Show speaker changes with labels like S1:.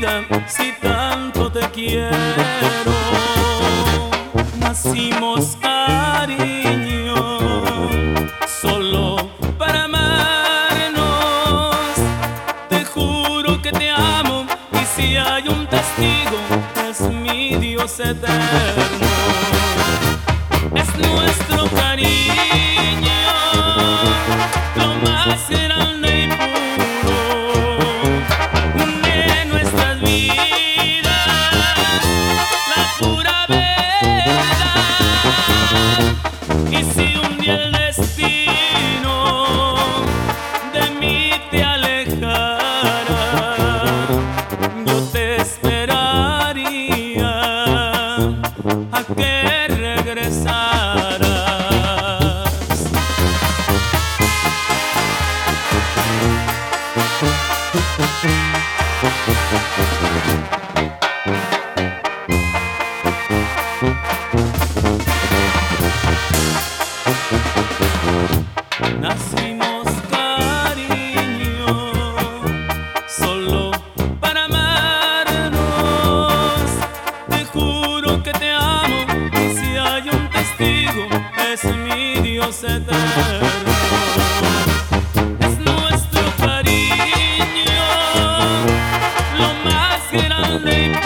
S1: vida si tanto te quiero? Nacimos, cariño, solo para amarnos. Te juro que te amo, y si hay un testigo es mi Dios eterno. Es nuestro cariño lo más grande y puro, une nuestras vidas la pura verdad. Y si un día el destino de mí te alejara, yo te esperaría a que regresaras. Nacimos, cariño, solo para amarnos. Te juro que te amo, si hay un testigo es mi Dios eterno. Es nuestro cariño lo más grande y